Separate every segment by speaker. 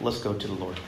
Speaker 1: Let's go to the Lord.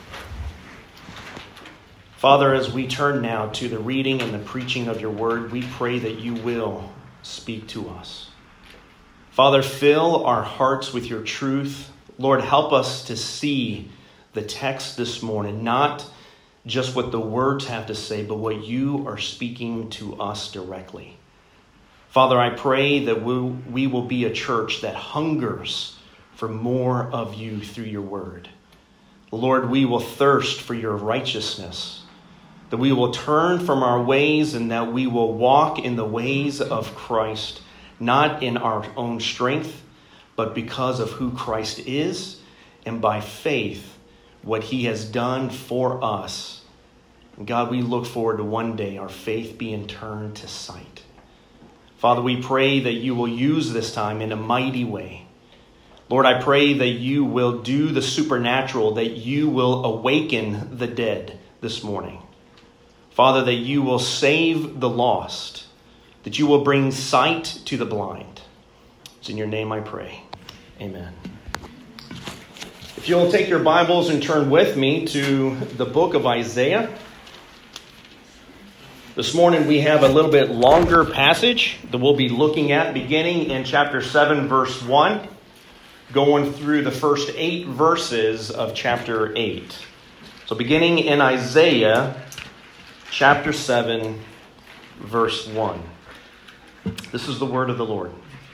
Speaker 1: Father, as we turn now to the reading and the preaching of your word, we pray that you will speak to us. Father, fill our hearts with your truth. Lord, help us to see the text this morning, not just what the words have to say, but what you are speaking to us directly. Father, I pray that we will be a church that hungers for more of you through your word. Lord, we will thirst for your righteousness, that we will turn from our ways and that we will walk in the ways of Christ, not in our own strength, but because of who Christ is and by faith, what he has done for us. And God, we look forward to one day our faith being turned to sight. Father, we pray that you will use this time in a mighty way. Lord, I pray that you will do the supernatural, that you will awaken the dead this morning. Father, that you will save the lost, that you will bring sight to the blind. It's in your name I pray. Amen. If you'll take your Bibles and turn with me to the book of Isaiah. This morning we have a little bit longer passage that we'll be looking at beginning in chapter 7, verse 1, going through the first 8 verses of chapter 8. So beginning in Isaiah chapter 7, verse 1. This is the word of the Lord.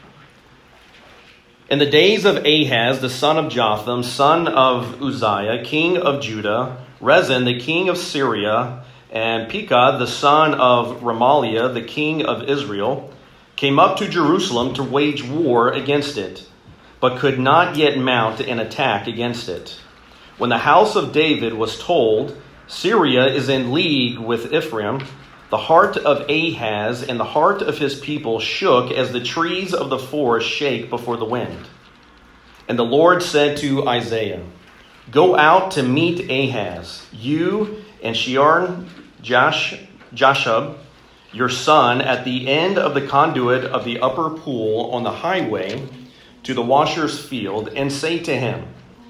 Speaker 1: In the days of Ahaz, the son of Jotham, son of Uzziah, king of Judah, Rezin, the king of Syria, and Pekah, the son of Remaliah, the king of Israel, came up to Jerusalem to wage war against it, but could not yet mount an attack against it. When the house of David was told, Syria is in league with Ephraim, the heart of Ahaz and the heart of his people shook as the trees of the forest shake before the wind. And the Lord said to Isaiah, "Go out to meet Ahaz, you and Shear-Jashub, your son, at the end of the conduit of the upper pool on the highway to the washer's field, and say to him,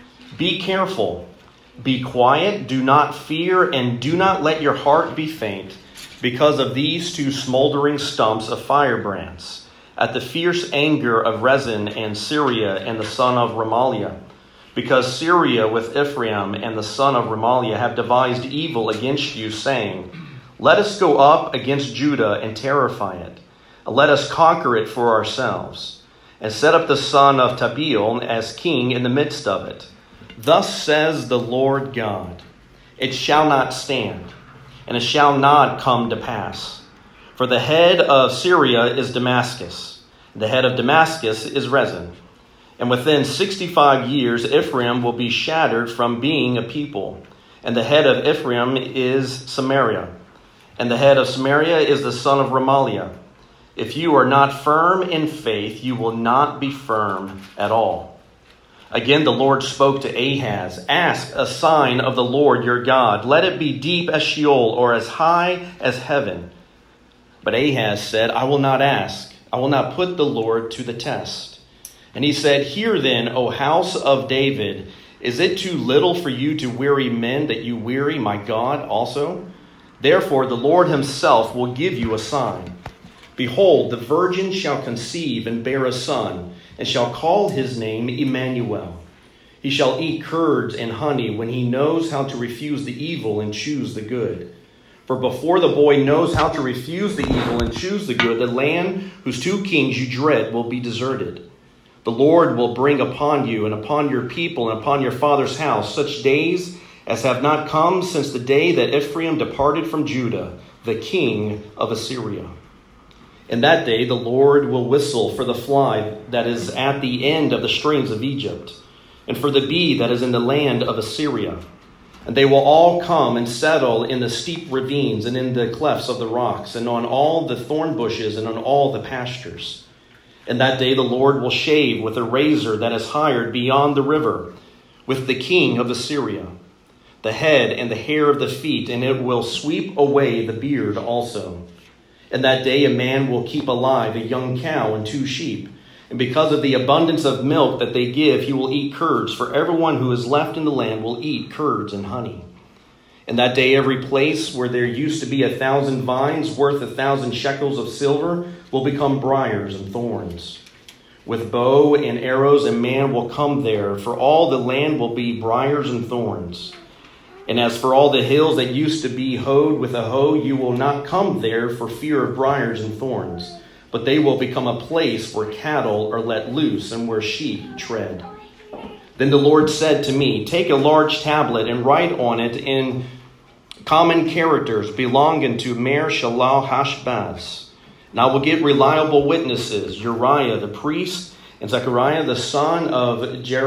Speaker 1: be careful, be quiet, do not fear, and do not let your heart be faint, because of these 2 smoldering stumps of firebrands, at the fierce anger of Rezin and Syria and the son of Remaliah. Because Syria with Ephraim and the son of Remaliah have devised evil against you, saying, let us go up against Judah and terrify it. Let us conquer it for ourselves, and set up the son of Tabeel as king in the midst of it. Thus says the Lord God, it shall not stand, and it shall not come to pass. For the head of Syria is Damascus, the head of Damascus is Rezin. And within 65 years Ephraim will be shattered from being a people, and the head of Ephraim is Samaria, and the head of Samaria is the son of Remaliah. If you are not firm in faith, you will not be firm at all. Again, the Lord spoke to Ahaz, ask a sign of the Lord your God. Let it be deep as Sheol or as high as heaven. But Ahaz said, I will not ask. I will not put the Lord to the test. And he said, hear then, O house of David, is it too little for you to weary men that you weary my God also? Therefore the Lord himself will give you a sign. Behold, the virgin shall conceive and bear a son, and shall call his name Emmanuel. He shall eat curds and honey when he knows how to refuse the evil and choose the good. For before the boy knows how to refuse the evil and choose the good, the land whose 2 kings you dread will be deserted. The Lord will bring upon you and upon your people and upon your father's house such days as have not come since the day that Ephraim departed from Judah, the king of Assyria. In that day the Lord will whistle for the fly that is at the end of the streams of Egypt, and for the bee that is in the land of Assyria. And they will all come and settle in the steep ravines and in the clefts of the rocks, and on all the thorn bushes and on all the pastures. In that day the Lord will shave with a razor that is hired beyond the river, with the king of Assyria, the head and the hair of the feet, and it will sweep away the beard also. In that day a man will keep alive a young cow and 2 sheep, And because of the abundance of milk that they give, he will eat curds. For everyone who is left in the land will eat curds and honey. And that day every place where there used to be 1,000 vines worth 1,000 shekels of silver will become briars and thorns. With bow and arrows, a man will come there, for all the land will be briars and thorns. And as for all the hills that used to be hoed with a hoe, you will not come there for fear of briars and thorns, but they will become a place where cattle are let loose and where sheep tread. Then the Lord said to me, take a large tablet and write on it in common characters belonging to Mer-Shalal-Hash-Baz. And I will get reliable witnesses, Uriah the priest and Zechariah the son of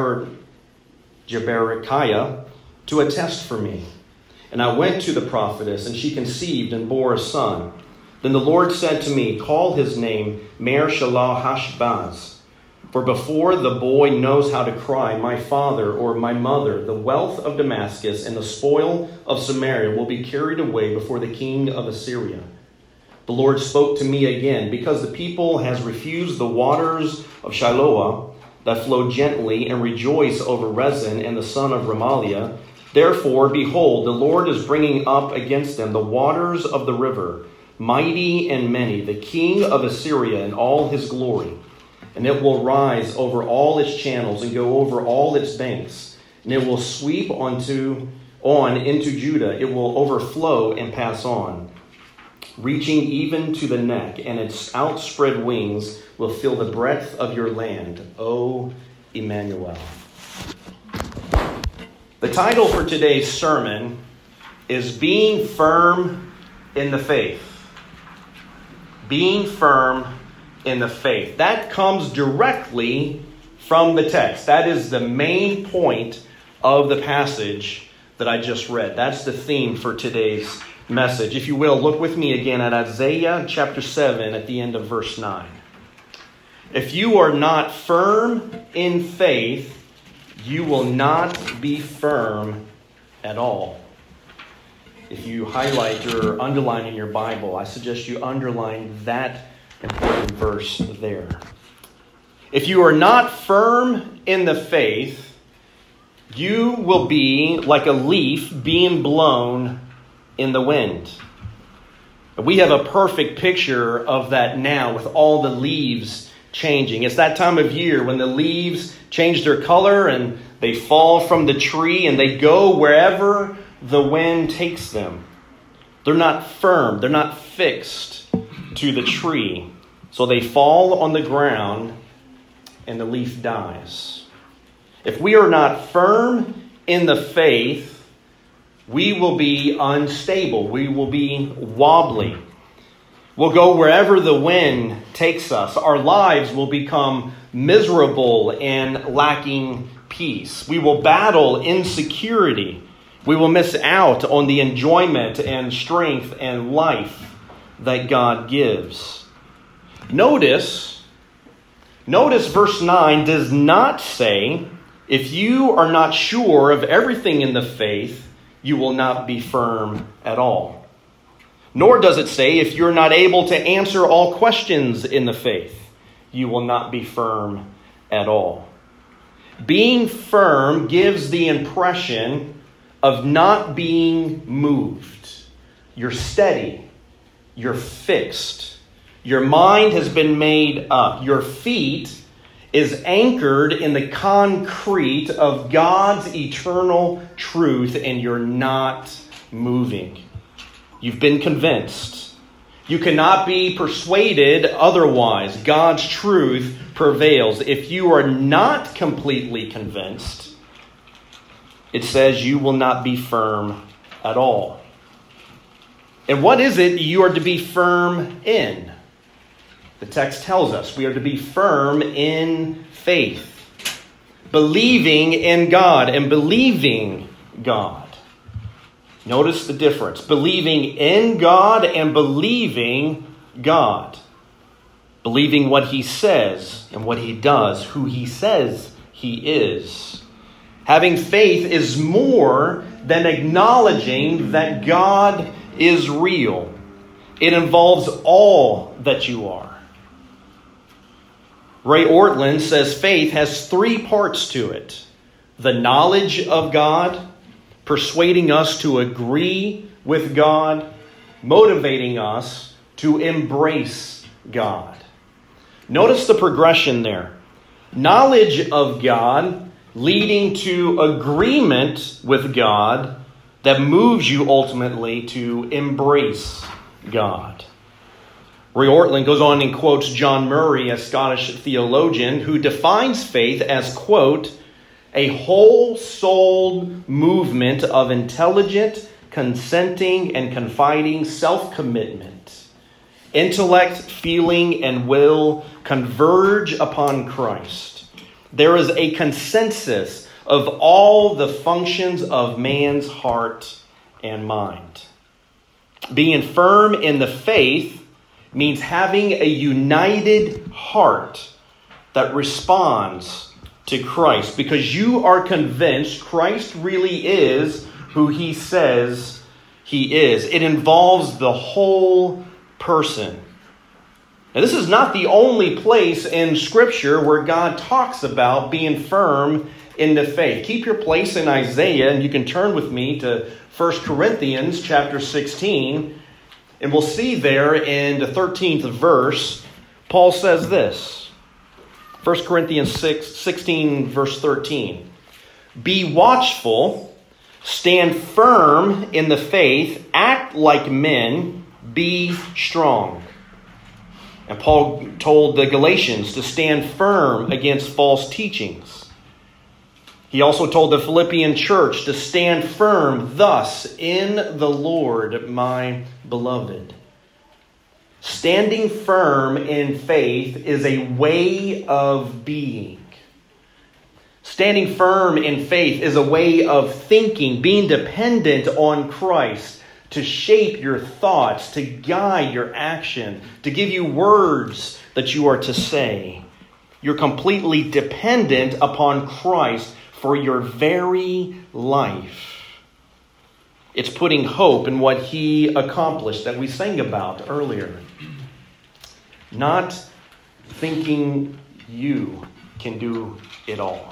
Speaker 1: Jeberechiah, to attest for me. And I went to the prophetess, and she conceived and bore a son. Then the Lord said to me, call his name Mer-Shalal-Hash-Baz. For before the boy knows how to cry, my father or my mother, the wealth of Damascus and the spoil of Samaria will be carried away before the king of Assyria. The Lord spoke to me again, because the people has refused the waters of Shiloah that flow gently and rejoice over Rezin and the son of Remaliah. Therefore, behold, the Lord is bringing up against them the waters of the river, mighty and many, the king of Assyria in all his glory. And it will rise over all its channels and go over all its banks. And it will sweep on into Judah. It will overflow and pass on, reaching even to the neck, and its outspread wings will fill the breadth of your land, O Emmanuel. The title for today's sermon is Being Firm in the Faith. Being firm in the faith. That comes directly from the text. That is the main point of the passage that I just read. That's the theme for today's message. If you will, look with me again at Isaiah chapter 7 at the end of verse 9. If you are not firm in faith, you will not be firm at all. If you highlight or underline in your Bible, I suggest you underline that important verse there. If you are not firm in the faith, you will be like a leaf being blown in the wind. We have a perfect picture of that now with all the leaves changing. It's that time of year when the leaves change their color and they fall from the tree and they go wherever the wind takes them. They're not firm. They're not fixed to the tree. So they fall on the ground and the leaf dies. If we are not firm in the faith, we will be unstable. We will be wobbly. We'll go wherever the wind takes us. Our lives will become miserable and lacking peace. We will battle insecurity. We will miss out on the enjoyment and strength and life that God gives. Notice verse 9 does not say, if you are not sure of everything in the faith, you will not be firm at all. Nor does it say, if you're not able to answer all questions in the faith, you will not be firm at all. Being firm gives the impression of not being moved. You're steady. You're fixed. Your mind has been made up. Your feet is anchored in the concrete of God's eternal truth, and you're not moving. You've been convinced. You cannot be persuaded otherwise. God's truth prevails. If you are not completely convinced, it says you will not be firm at all. And what is it you are to be firm in? The text tells us we are to be firm in faith, believing in God and believing God. Notice the difference. Believing in God and believing God. Believing what he says and what he does, who he says he is. Having faith is more than acknowledging that God is real. It involves all that you are. Ray Ortlund says faith has three parts to it: the knowledge of God, persuading us to agree with God, motivating us to embrace God. Notice the progression there. Knowledge of God leading to agreement with God that moves you ultimately to embrace God. Ray Ortlund goes on and quotes John Murray, a Scottish theologian, who defines faith as, quote, a whole-souled movement of intelligent, consenting, and confiding self-commitment. Intellect, feeling, and will converge upon Christ. There is a consensus of all the functions of man's heart and mind. Being firm in the faith means having a united heart that responds to Christ, because you are convinced Christ really is who he says he is. It involves the whole person. Now, this is not the only place in Scripture where God talks about being firm in the faith. Keep your place in Isaiah, and you can turn with me to 1 Corinthians chapter 16, and we'll see there in the 13th verse, Paul says this. 1 Corinthians 16, verse 13. Be watchful, stand firm in the faith, act like men, be strong. And Paul told the Galatians to stand firm against false teachings. He also told the Philippian church to stand firm thus in the Lord, my beloved. Standing firm in faith is a way of being. Standing firm in faith is a way of thinking, being dependent on Christ to shape your thoughts, to guide your action, to give you words that you are to say. You're completely dependent upon Christ for your very life. It's putting hope in what he accomplished that we sang about earlier. Not thinking you can do it all.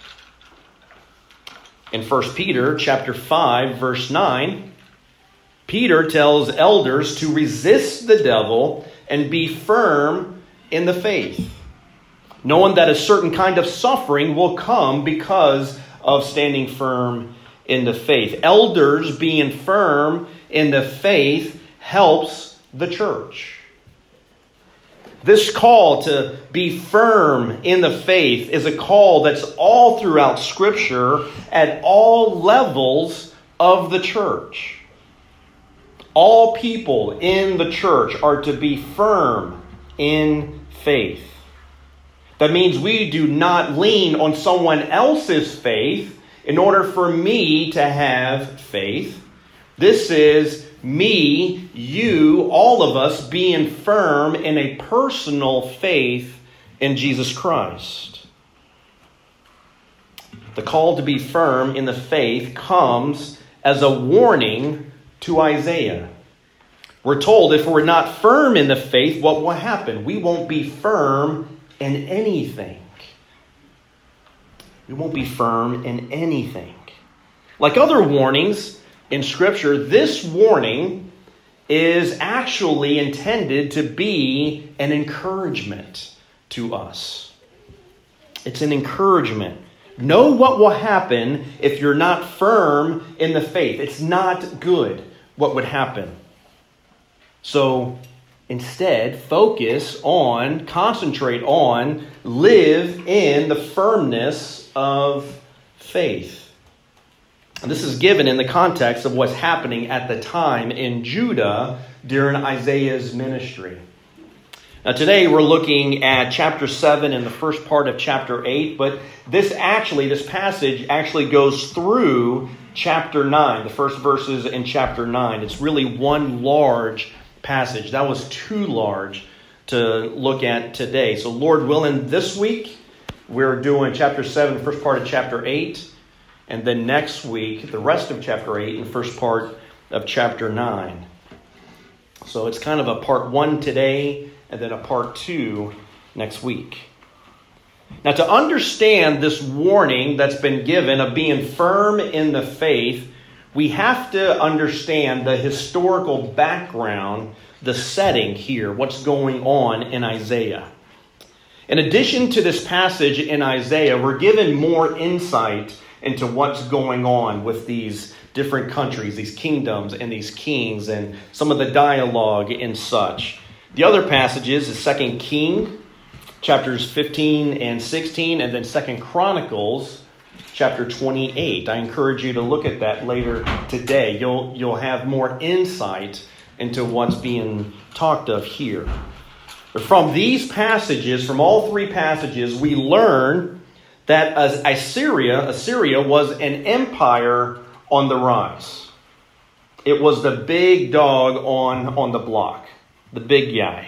Speaker 1: In 1 Peter chapter 5, verse 9, Peter tells elders to resist the devil and be firm in the faith, knowing that a certain kind of suffering will come because of standing firm in the faith. Elders being firm in the faith helps the church. This call to be firm in the faith is a call that's all throughout Scripture at all levels of the church. All people in the church are to be firm in faith. That means we do not lean on someone else's faith in order for me to have faith. This is me, you, all of us being firm in a personal faith in Jesus Christ. The call to be firm in the faith comes as a warning to Isaiah. We're told if we're not firm in the faith, what will happen? We won't be firm in anything. We won't be firm in anything. Like other warnings in Scripture, this warning is actually intended to be an encouragement to us. It's an encouragement. Know what will happen if you're not firm in the faith. It's not good what would happen. So instead, concentrate on, live in the firmness of faith. And this is given in the context of what's happening at the time in Judah during Isaiah's ministry. Now today we're looking at chapter 7 and the first part of chapter 8, but this passage actually goes through chapter 9, the first verses in chapter 9. It's really one large passage. That was too large to look at today. So Lord willing, this week we're doing chapter 7, first part of chapter 8, and then next week the rest of chapter 8 and the first part of chapter 9. So it's kind of a part 1 today and then a part 2 next week. Now, to understand this warning that's been given of being firm in the faith, we have to understand the historical background, the setting here, what's going on in Isaiah. In addition to this passage in Isaiah, we're given more insight into what's going on with these different countries, these kingdoms and these kings, and some of the dialogue and such. The other passages is 2 Kings, chapters 15 and 16, and then 2 Chronicles, chapter 28. I encourage you to look at that later today. You'll have more insight into what's being talked of here. But from these passages, from all three passages, we learn that Assyria was an empire on the rise. It was the big dog on the block, the big guy.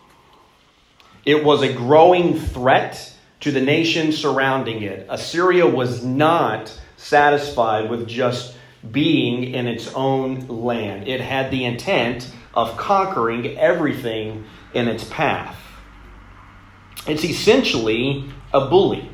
Speaker 1: It was a growing threat to the nations surrounding it. Assyria was not satisfied with just being in its own land. It had the intent of conquering everything in its path. It's essentially a bully.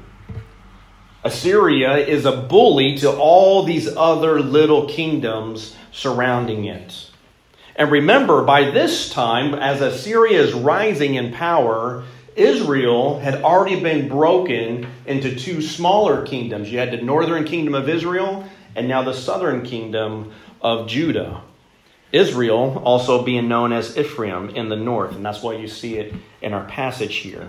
Speaker 1: Assyria is a bully to all these other little kingdoms surrounding it. And remember, by this time, as Assyria is rising in power, Israel had already been broken into two smaller kingdoms. You had the northern kingdom of Israel and now the southern kingdom of Judah. Israel also being known as Ephraim in the north, and that's why you see it in our passage here.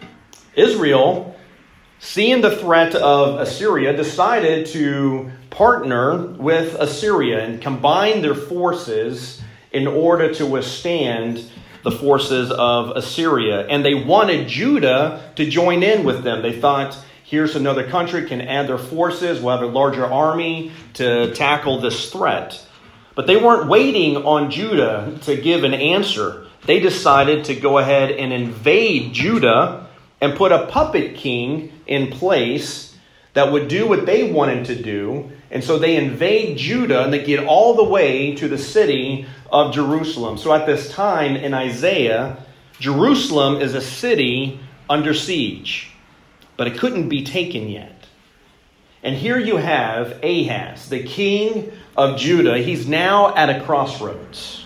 Speaker 1: Israel, seeing the threat of Assyria, decided to partner with Assyria and combine their forces in order to withstand the forces of Assyria. And they wanted Judah to join in with them. They thought, here's another country, can add their forces, we'll have a larger army to tackle this threat. But they weren't waiting on Judah to give an answer. They decided to go ahead and invade Judah and put a puppet king in place that would do what they wanted to do. And so they invade Judah and they get all the way to the city of Jerusalem. So at this time in Isaiah, Jerusalem is a city under siege, but it couldn't be taken yet. And here you have Ahaz, the king of Judah. He's now at a crossroads.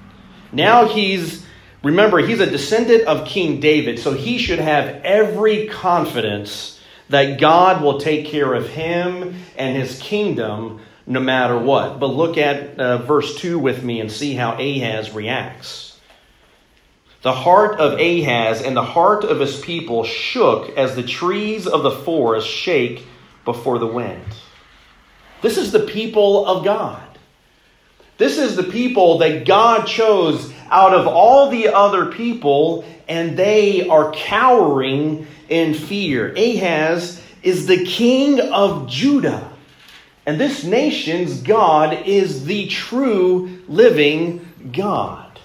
Speaker 1: Now remember, he's a descendant of King David, so he should have every confidence that God will take care of him and his kingdom no matter what. But look at verse 2 with me and see how Ahaz reacts. The heart of Ahaz and the heart of his people shook as the trees of the forest shake before the wind. This is the people of God. This is the people that God chose out of all the other people, and they are cowering in fear. Ahaz is the king of Judah, and this nation's God is the true living God.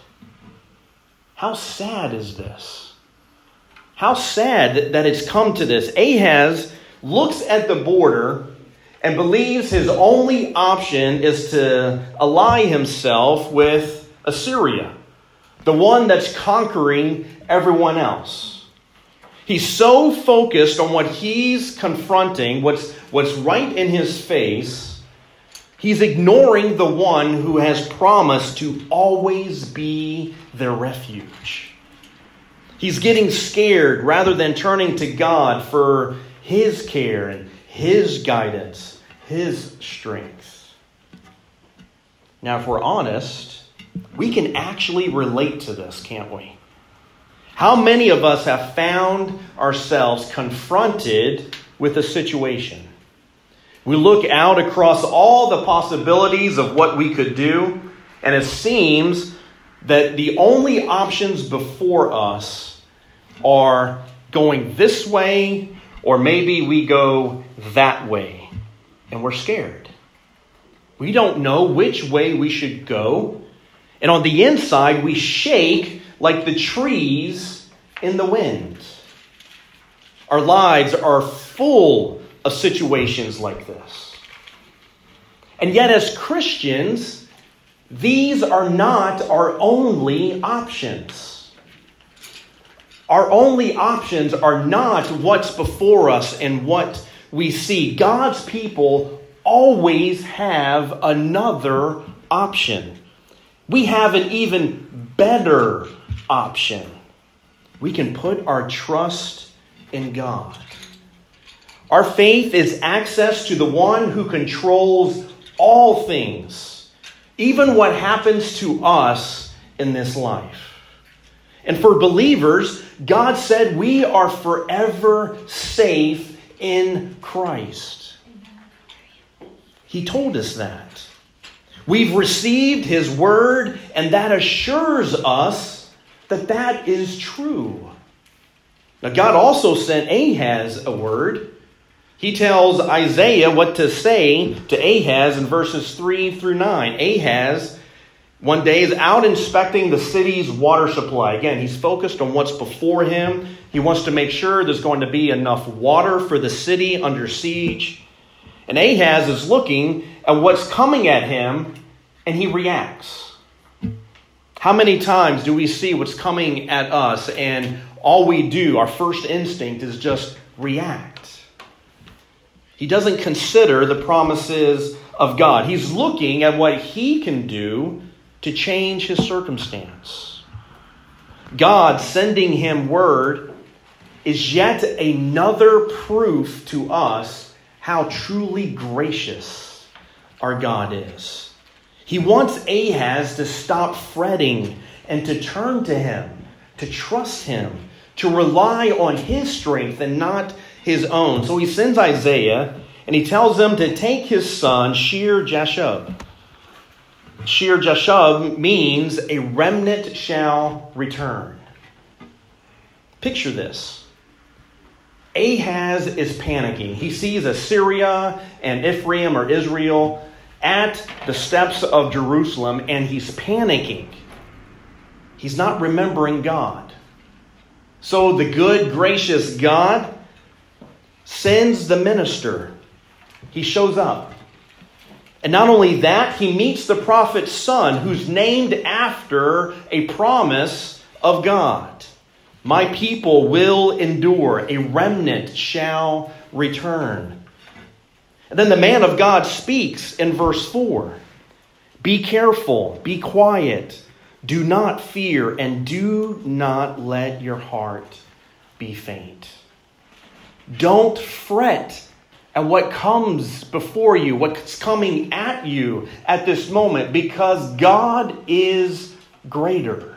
Speaker 1: How sad is this? How sad that it's come to this. Ahaz looks at the border and believes his only option is to ally himself with Assyria, the one that's conquering everyone else. He's so focused on what he's confronting, what's right in his face, he's ignoring the one who has promised to always be their refuge. He's getting scared rather than turning to God for his care and his guidance, his strength. Now, if we're honest, we can actually relate to this, can't we? How many of us have found ourselves confronted with a situation? We look out across all the possibilities of what we could do, and it seems that the only options before us are going this way, or maybe we go that way, and we're scared. We don't know which way we should go. And on the inside, we shake like the trees in the wind. Our lives are full of situations like this. And yet, as Christians, these are not our only options. Our only options are not what's before us and what we see. God's people always have another option. We have an even better option. We can put our trust in God. Our faith is access to the one who controls all things, even what happens to us in this life. And for believers, God said we are forever safe in Christ. He told us that. We've received His word, and that assures us that that is true. Now, God also sent Ahaz a word. He tells Isaiah what to say to Ahaz in verses 3 through 9. Ahaz, one day, is out inspecting the city's water supply. Again, he's focused on what's before him. He wants to make sure there's going to be enough water for the city under siege. And Ahaz is looking at what's coming at him, and he reacts. How many times do we see what's coming at us, and all we do, our first instinct, is just react? He doesn't consider the promises of God. He's looking at what he can do to change his circumstance. God sending him word is yet another proof to us how truly gracious our God is. He wants Ahaz to stop fretting and to turn to him, to trust him, to rely on his strength and not his own. So he sends Isaiah and he tells him to take his son, Shear-Jashub. Shear-Jashub means a remnant shall return. Picture this. Ahaz is panicking. He sees Assyria and Ephraim or Israel at the steps of Jerusalem, and he's panicking. He's not remembering God. So the good, gracious God sends the minister. He shows up. And not only that, he meets the prophet's son, who's named after a promise of God. My people will endure. A remnant shall return. And then the man of God speaks in verse 4. Be careful, be quiet, do not fear, and do not let your heart be faint. Don't fret at what comes before you, what's coming at you at this moment, because God is greater.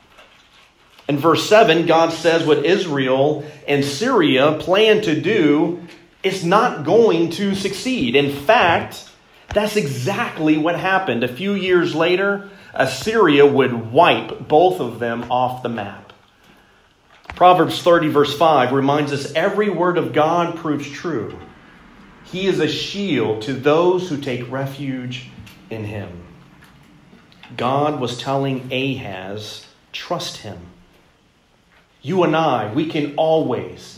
Speaker 1: In verse 7, God says what Israel and Syria plan to do is not going to succeed. In fact, that's exactly what happened. A few years later, Assyria would wipe both of them off the map. Proverbs 30 verse 5 reminds us every word of God proves true. He is a shield to those who take refuge in him. God was telling Ahaz, trust him. You and I, we can always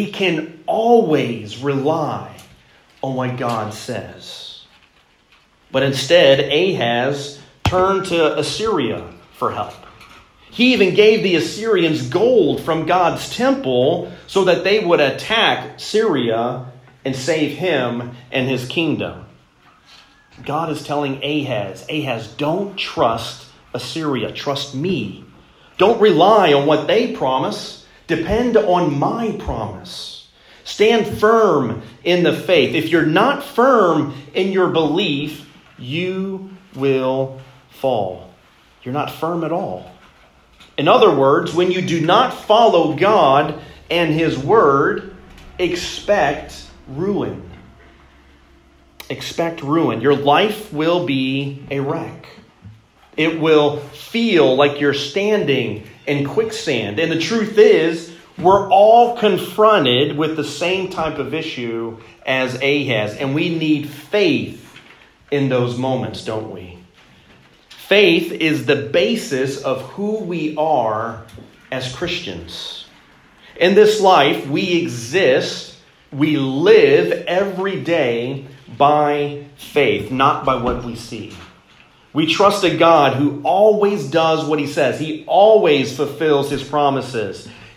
Speaker 1: rely on what God says. But instead, Ahaz turned to Assyria for help. He even gave the Assyrians gold from God's temple so that they would attack Syria and save him and his kingdom. God is telling Ahaz, don't trust Assyria, trust me. Don't rely on what they promise. Depend on my promise. Stand firm in the faith. If you're not firm in your belief, you will fall. You're not firm at all. In other words, when you do not follow God and his word, expect ruin. Expect ruin. Your life will be a wreck. It will feel like you're standing in quicksand. And the truth is, we're all confronted with the same type of issue as Ahaz. And we need faith in those moments, don't we? Faith is the basis of who we are as Christians. In this life, we exist, we live every day by faith, not by what we see. We trust a God who always does what he says. He always fulfills his promises.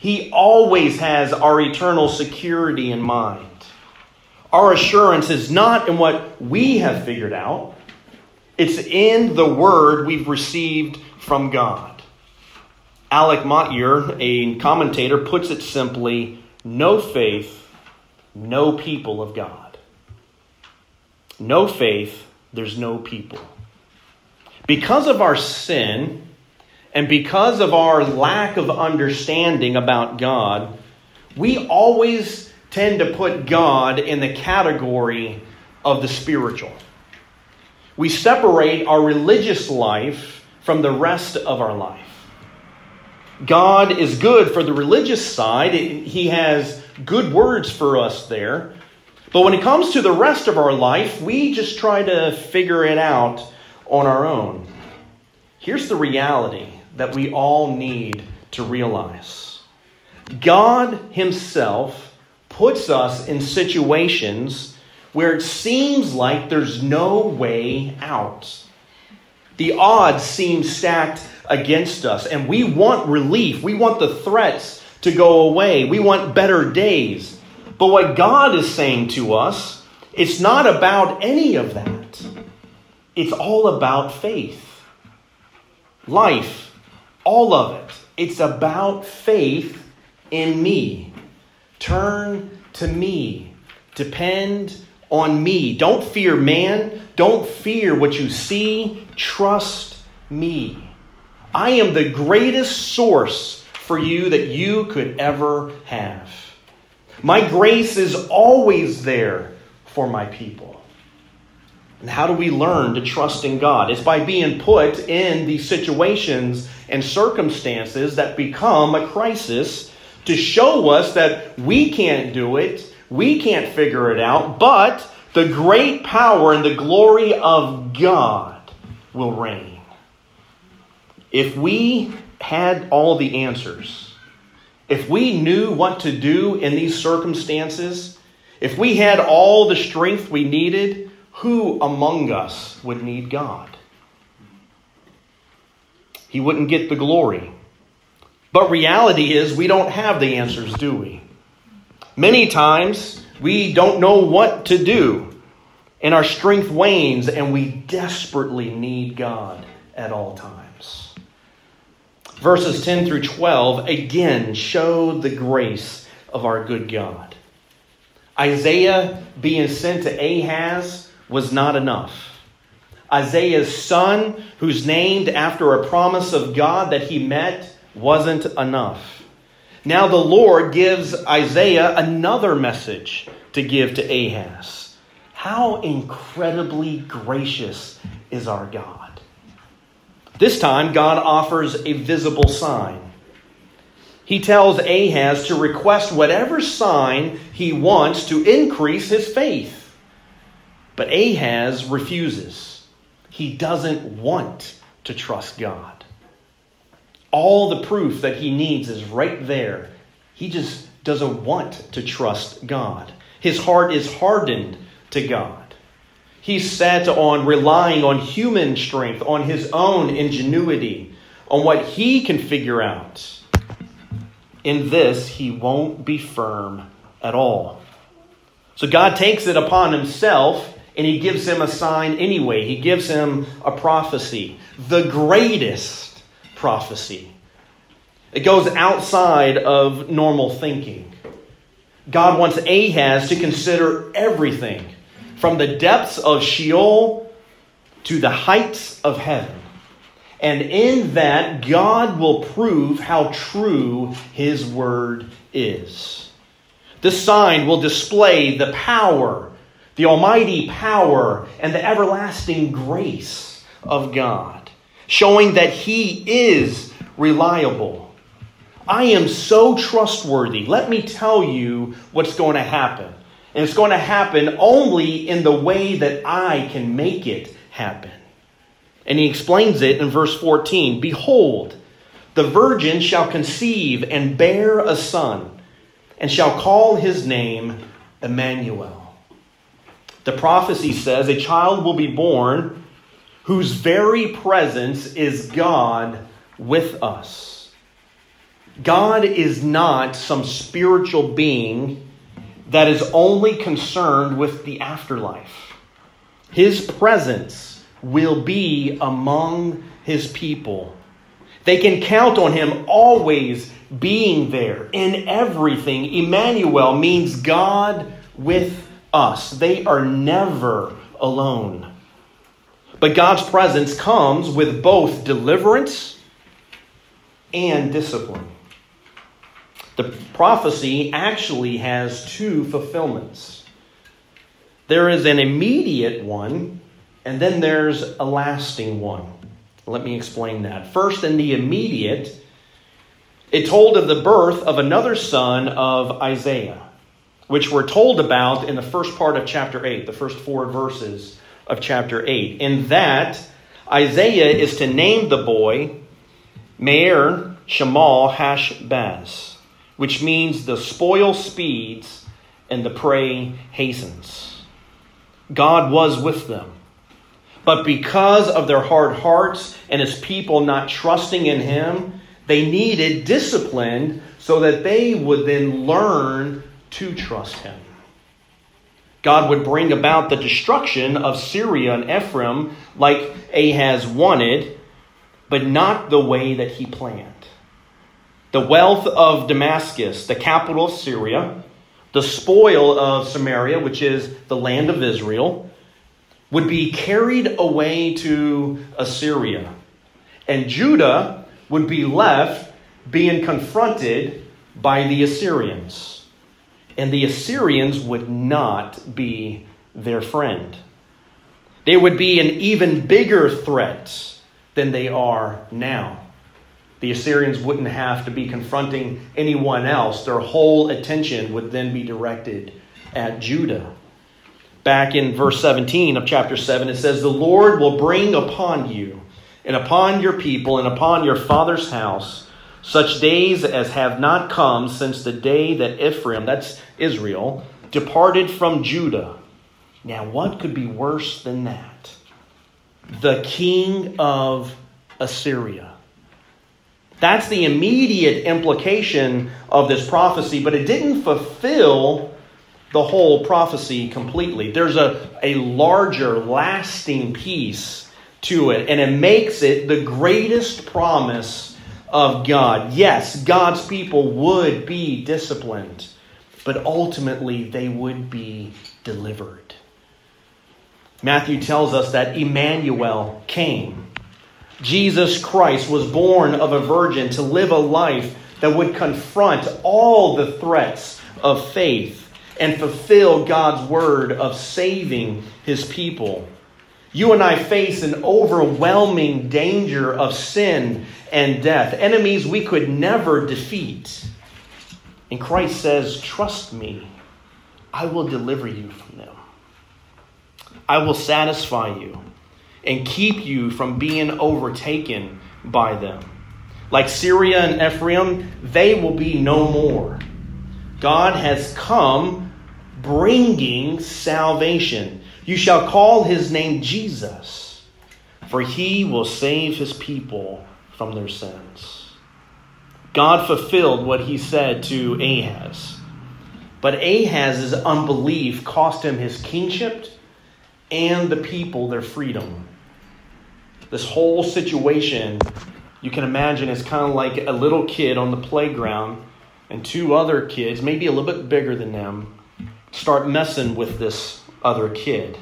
Speaker 1: He always has our eternal security in mind. Our assurance is not in what we have figured out. It's in the word we've received from God. Alec Motyer, a commentator, puts it simply, no faith, no people of God. No faith, there's no people. Because of our sin and because of our lack of understanding about God, we always tend to put God in the category of the spiritual. We separate our religious life from the rest of our life. God is good for the religious side. He has good words for us there. But when it comes to the rest of our life, we just try to figure it out on our own. Here's the reality that we all need to realize. God himself puts us in situations where it seems like there's no way out. The odds seem stacked against us, and we want relief. We want the threats to go away. We want better days. But what God is saying to us, it's not about any of that. It's all about faith. Life, all of it. It's about faith in me. Turn to me. Depend on me. Don't fear man. Don't fear what you see. Trust me. I am the greatest source for you that you could ever have. My grace is always there for my people. And how do we learn to trust in God? It's by being put in these situations and circumstances that become a crisis to show us that we can't do it, we can't figure it out, but the great power and the glory of God will reign. If we had all the answers, if we knew what to do in these circumstances, if we had all the strength we needed, who among us would need God? He wouldn't get the glory. But reality is we don't have the answers, do we? Many times we don't know what to do, and our strength wanes, and we desperately need God at all times. Verses 10 through 12 again show the grace of our good God. Isaiah being sent to Ahaz was not enough. Isaiah's son, who's named after a promise of God that he met, wasn't enough. Now the Lord gives Isaiah another message to give to Ahaz. How incredibly gracious is our God. This time, God offers a visible sign. He tells Ahaz to request whatever sign he wants to increase his faith. But Ahaz refuses. He doesn't want to trust God. All the proof that he needs is right there. He just doesn't want to trust God. His heart is hardened to God. He's set on relying on human strength, on his own ingenuity, on what he can figure out. In this, he won't be firm at all. So God takes it upon himself, and he gives him a sign anyway. He gives him a prophecy, the greatest prophecy. It goes outside of normal thinking. God wants Ahaz to consider everything, from the depths of Sheol to the heights of heaven. And in that, God will prove how true his word is. The sign will display the power, the almighty power, and the everlasting grace of God, showing that he is reliable. I am so trustworthy. Let me tell you what's going to happen. And it's going to happen only in the way that I can make it happen. And he explains it in verse 14. Behold, the virgin shall conceive and bear a son, and shall call his name Emmanuel. The prophecy says a child will be born whose very presence is God with us. God is not some spiritual being that is only concerned with the afterlife. His presence will be among his people. They can count on him always being there in everything. Emmanuel means God with us. They are never alone. But God's presence comes with both deliverance and discipline. The prophecy actually has two fulfillments. There is an immediate one, and then there's a lasting one. Let me explain that. First, in the immediate, it told of the birth of another son of Isaiah, which we're told about in the first part of chapter 8, the first 4 verses of chapter 8. In that, Isaiah is to name the boy Meir Shamal Hashbaz, which means the spoil speeds and the prey hastens. God was with them. But because of their hard hearts and his people not trusting in him, they needed discipline so that they would then learn to trust him. God would bring about the destruction of Syria and Ephraim like Ahaz wanted, but not the way that he planned. The wealth of Damascus, the capital of Syria, the spoil of Samaria, which is the land of Israel, would be carried away to Assyria. And Judah would be left being confronted by the Assyrians. And the Assyrians would not be their friend. They would be an even bigger threat than they are now. The Assyrians wouldn't have to be confronting anyone else. Their whole attention would then be directed at Judah. Back in verse 17 of chapter 7, it says, "The Lord will bring upon you and upon your people and upon your father's house such days as have not come since the day that Ephraim," that's Israel, "departed from Judah." Now, what could be worse than that? The king of Assyria. That's the immediate implication of this prophecy, but it didn't fulfill the whole prophecy completely. There's a larger, lasting piece to it, and it makes it the greatest promise of God. Yes, God's people would be disciplined, but ultimately they would be delivered. Matthew tells us that Emmanuel came. Jesus Christ was born of a virgin to live a life that would confront all the threats of faith and fulfill God's word of saving his people. You and I face an overwhelming danger of sin and death, enemies we could never defeat. And Christ says, "Trust me, I will deliver you from them. I will satisfy you and keep you from being overtaken by them. Like Syria and Ephraim, they will be no more." God has come bringing salvation. "You shall call his name Jesus, for he will save his people from their sins." God fulfilled what he said to Ahaz. But Ahaz's unbelief cost him his kingship and the people their freedom. This whole situation, you can imagine, is kind of like a little kid on the playground and two other kids, maybe a little bit bigger than them, start messing with this other kid.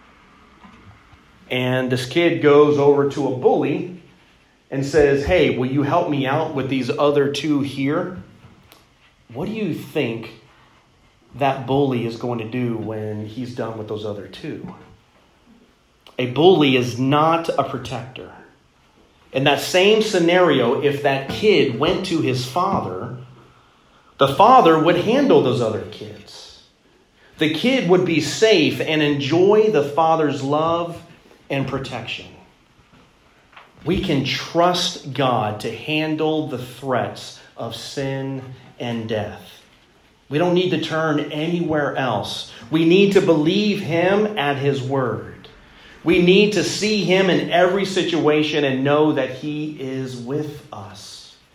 Speaker 1: And this kid goes over to a bully and says, "Hey, will you help me out with these other two here?" What do you think that bully is going to do when he's done with those other two? A bully is not a protector. In that same scenario, if that kid went to his father, the father would handle those other kids. The kid would be safe and enjoy the father's love and protection. We can trust God to handle the threats of sin and death. We don't need to turn anywhere else. We need to believe him at his word. We need to see him in every situation and know that he is with us.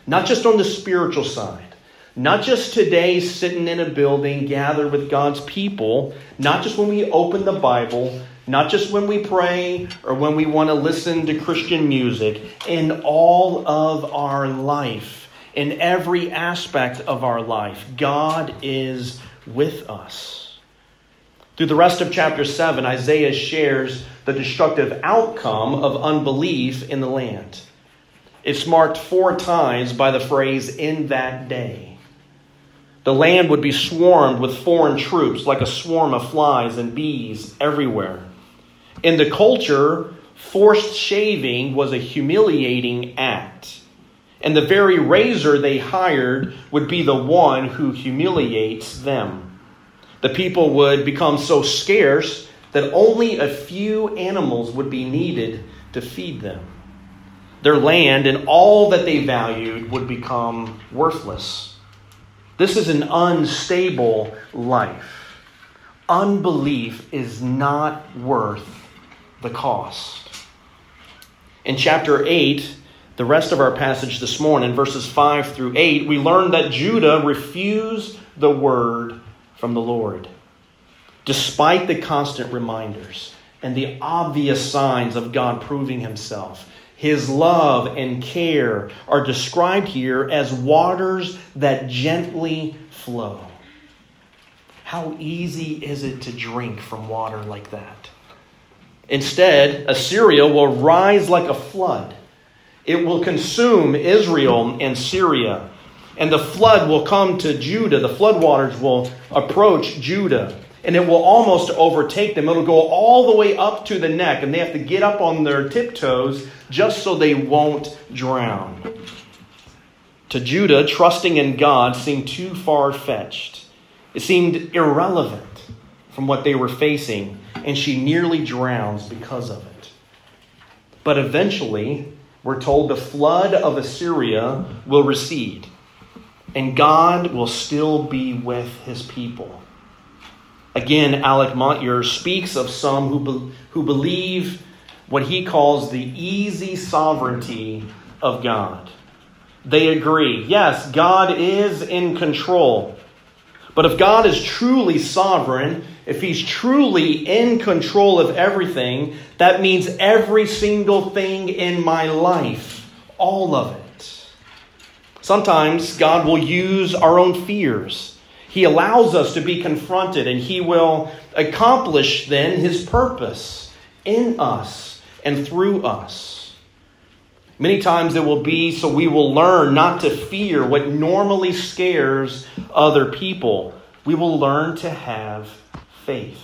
Speaker 1: Not just on the spiritual side. Not just today sitting in a building gathered with God's people. Not just when we open the Bible. Not just when we pray or when we want to listen to Christian music. In all of our life, in every aspect of our life, God is with us. Through the rest of chapter 7, Isaiah shares the destructive outcome of unbelief in the land. It's marked 4 times by the phrase, "in that day." The land would be swarmed with foreign troops like a swarm of flies and bees everywhere. In the culture, forced shaving was a humiliating act. And the very razor they hired would be the one who humiliates them. The people would become so scarce that only a few animals would be needed to feed them. Their land and all that they valued would become worthless. This is an unstable life. Unbelief is not worth the cost. In chapter 8, the rest of our passage this morning, verses 5 through 8, we learn that Judah refused the word from the Lord. Despite the constant reminders and the obvious signs of God proving himself, his love and care are described here as waters that gently flow. How easy is it to drink from water like that? Instead, Assyria will rise like a flood. It will consume Israel and Syria. And the flood will come to Judah. The floodwaters will approach Judah. And it will almost overtake them. It'll go all the way up to the neck. And they have to get up on their tiptoes just so they won't drown. To Judah, trusting in God seemed too far-fetched. It seemed irrelevant from what they were facing. And she nearly drowns because of it. But eventually, we're told the flood of Assyria will recede. And God will still be with his people. Again, Alec Montier speaks of some who believe what he calls the easy sovereignty of God. They agree, yes, God is in control. But if God is truly sovereign, if he's truly in control of everything, that means every single thing in my life, all of it. Sometimes God will use our own fears. He allows us to be confronted, and he will accomplish then his purpose in us and through us. Many times it will be so we will learn not to fear what normally scares other people. We will learn to have faith.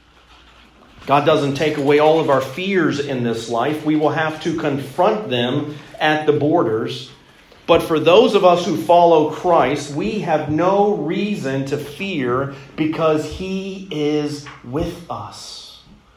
Speaker 1: God doesn't take away all of our fears in this life. We will have to confront them at the borders. But for those of us who follow Christ, we have no reason to fear because he is with us.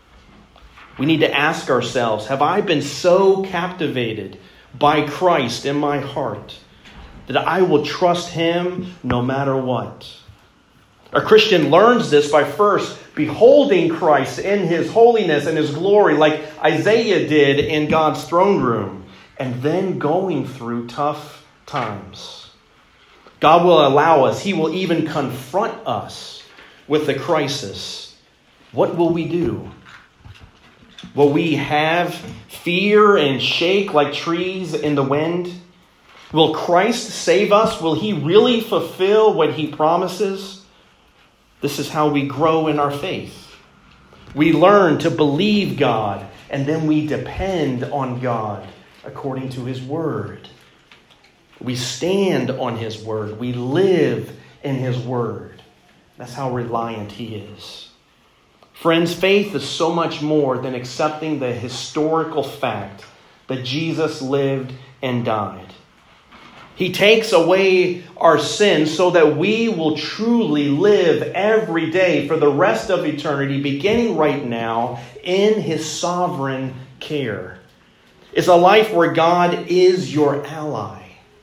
Speaker 1: We need to ask ourselves, have I been so captivated by Christ in my heart that I will trust him no matter what? A Christian learns this by first beholding Christ in his holiness and his glory like Isaiah did in God's throne room, and then going through tough times. God will allow us. He will even confront us with the crisis. What will we do? Will we have fear and shake like trees in the wind? Will Christ save us? Will he really fulfill what he promises? This is how we grow in our faith. We learn to believe God, and then we depend on God according to his word. We stand on his word. We live in his word. That's how reliant he is. Friends, faith is so much more than accepting the historical fact that Jesus lived and died. He takes away our sins so that we will truly live every day for the rest of eternity, beginning right now, in his sovereign care. It's a life where God is your ally.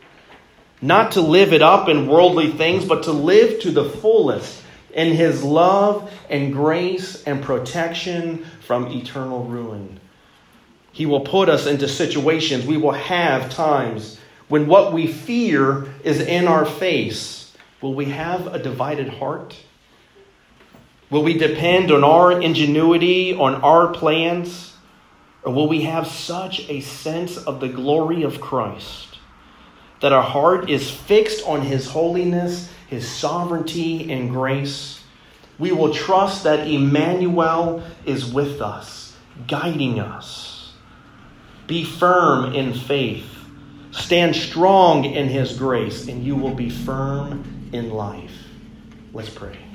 Speaker 1: Not to live it up in worldly things, but to live to the fullest in his love and grace and protection from eternal ruin. He will put us into situations. We will have times When what we fear is in our face, will we have a divided heart? Will we depend on our ingenuity, on our plans? Or will we have such a sense of the glory of Christ that our heart is fixed on his holiness, his sovereignty and grace? We will trust that Emmanuel is with us, guiding us. Be firm in faith. Stand strong in his grace, and you will be firm in life. Let's pray.